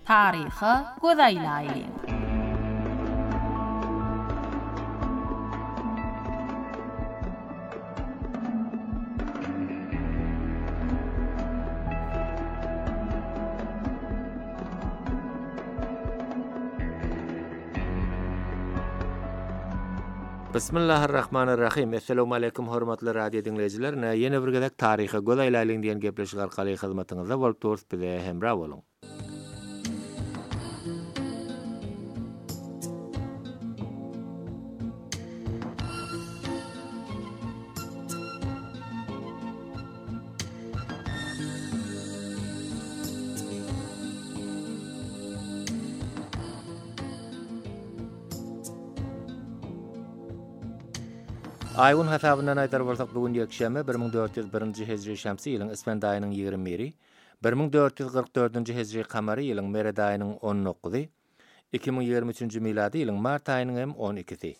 Tarixi gözäýläýin. Bismillahirrahmanirrahim. Assalamu alaykum hormatly radio dinleyijiler. Ýene bir gezek taryhy gözaýlaýyn diýen gepleşik arkaly hyzmatyňyzda bolup durýar bize hemra boluň. Aýyň hasabyndan aýtar bolsak bugun ýekşäme 1401-nji hejri şämsi ýylyň Isfend aýynyň 20-biri, 1444-nji hejri kamary ýylyň Mered aýynyň 19-y, 2023-nji milady ýylyň mart aýynyň hem 12-si.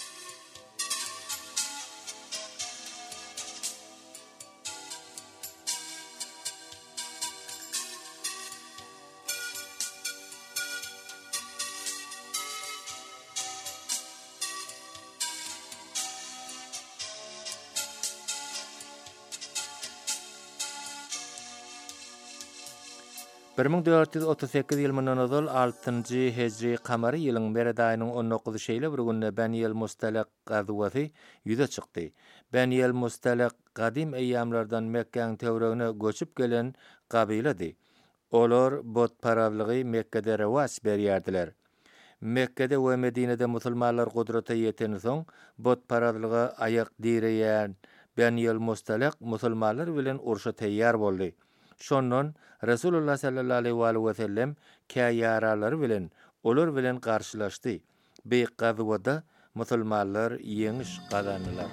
Bir 1438 ýylyndan ozal 6-njy hejri kamary ýylyň Mered aýynyň 19-y şeýle bir günde Beniel Mustalaq gazwaty ýüze çykdy. Beniel Mustalaq gadim eýýamlardan Mekkeň töwregine göçüp gelen gabilady. Olar botparawlygy Mekkede rewas berýärdiler. Mekkede we Medinede musulmanlar gudrata ýeten soň botparawlyga aýak direýän Beniel Mustalaq musulmanlar bilen urşa teýýar boldy. Şondan Resulullah sallallahu aleyhi ve sellem käýýaralary bilen olar bilen garşylaşdy. Beýik gazwada musulmanlar ýeňiş gazandylar.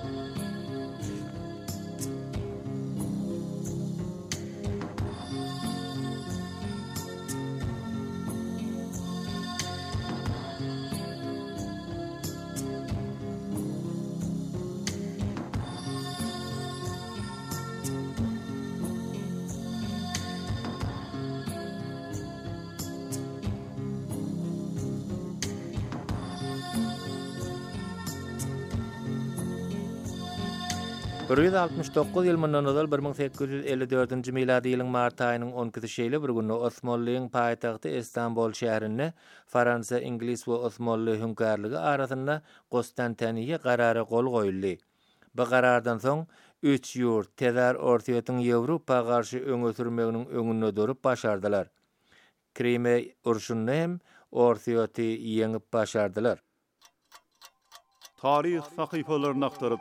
Buraya 69 ýylyndan ozal 1854-nji milady ýylyň mart aýynyň 12-si şeýle bir günde Osmanlyň paýtagty Istanbul şäherinde Fransa, Inglis we Osmanly hünkärligi arasynda Konstantiniýa garary gol goýuldy. Bu garardan soň 3 ýurt tezar ortaýatyň Ýewropa garşy öňe sürmeginiň öňünde durup başardylar. Krime urşuny hem ortaýaty ýeňip başardylar. Tarih sahypalaryny aktaryp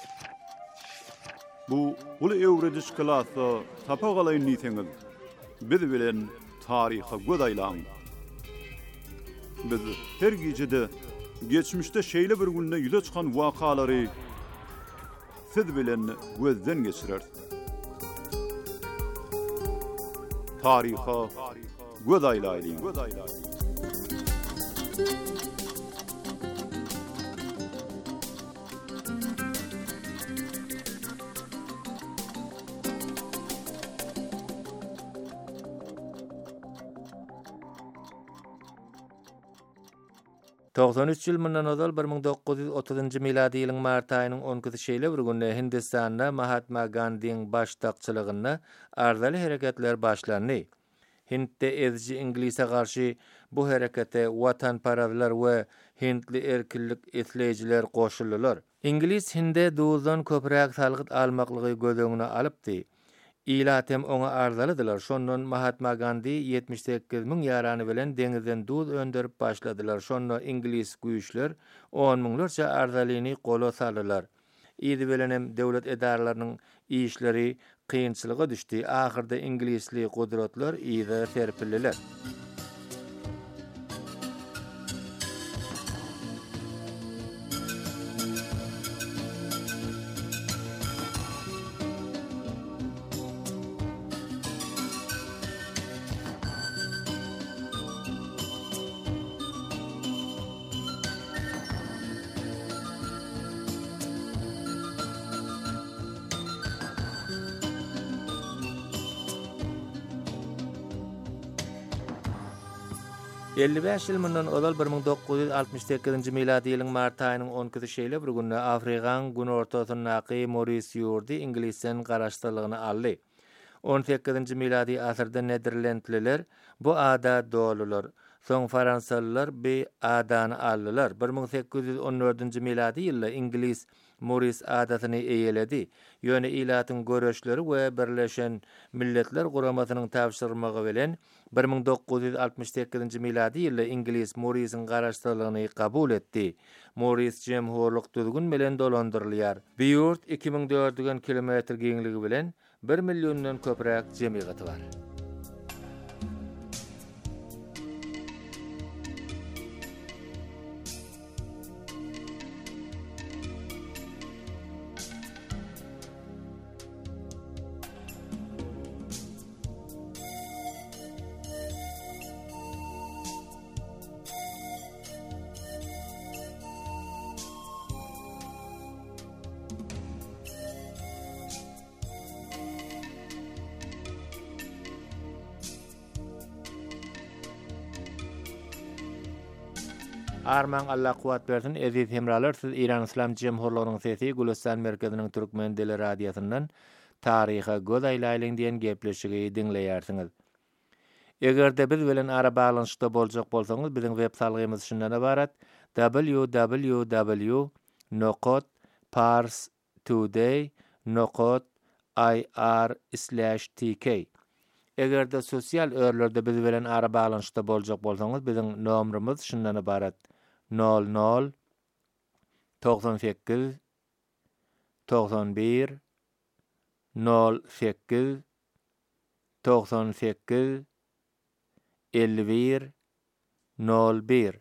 bu ulu öwrediş klasy tapagalyň niýetiňiz biz bilen taryha gözaýlan. Biz her gejede geçmişde şeýle bir günde ýüze çykan wakalary siz bilen gözden geçirer. Taryha gözaýlaýyn. 93 ýylyndan ozal 1930-njy milady ýylyň mart aýynyň 10-sy şeýle bir günde Hindistanda Mahatma Gandhiň başçylygynda arzaly hereketler başlandy. Hindde ezji Inglise garşy bu herekete watanparawlar we Hindli erkinlik etleýijiler goşuldylar. Inglis Hinde duzdan köpräk salgyt almaklygy gözüňe alypdy. İlatem ona arzalydylar. Şondan Mahatma Gandhi 78.000 ýarany bilen deňizden duz öndürip başladylar. Şonda Inglis güýçler 10.000larça arzalyny gola saldylar. Ýedi bilen hem döwlet edaralarynyň işleri kynçylyga düşdi. Ahyrda Inglisli gudratlar ýa-da serpildiler. 55 ýyl mundan olal 1968-nji miladi ýylyň mart aýynyň 10-nji bir günde Afrikaň gün ortasyndaky Maurice ýurdy inglisen garaşdyrlygyny aldy. 18-nji miladi asyrda Nederlandliler bu ada dolular. Soň Fransalylar bu adany aldylar. 1814-nji miladi ýylda İngiliz Maurice adatyny eýeledi. Ýöne ilatyň göreşleri we Birleşen Milletler Guramasynyň täwşirmagy bilen 1968-nji miladi ýylda İngiliz Maurice'iň garaşdyrlygyny kabul etdi. Maurice jemhurlyk düzgün bilen dolandyrylýar. Bu ýurt 2400 kilometr geňligi bilen 1 millionddan köpräk jemgyýaty bar. Arman Allah kuwat bersin. Aziz hemralar, siz İran İslam Jemhurlygynyň sesi Gülistan merkeziniň türkmen dili radiosyndan taryha göz aýlaýlyň diýen gepleşigi dinleýärsiňiz. Egerde biz bilen ara baglanyşda boljak bolsaňyz, biziň web salgymyz şundan ibarat: www.parstoday.ir/tk. Egerde sosial örlerde biz bilen ara baglanyşda boljak bolsaňyz, biziň nomrymyz şundan ibarat: 00 98 91 08 98 51 01.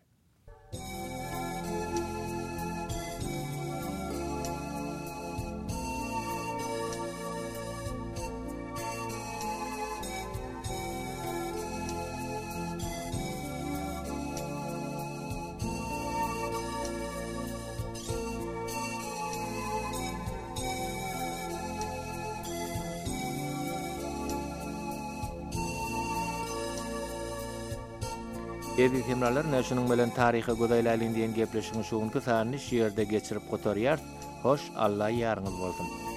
Eziz hemralar, näşiniň bilen taryha gözaýlaýlyň diýen gepleşigiň şuňky sanyny şeýerde geçirip gotarýar. Hoş, Allah ýarňyz bolsun.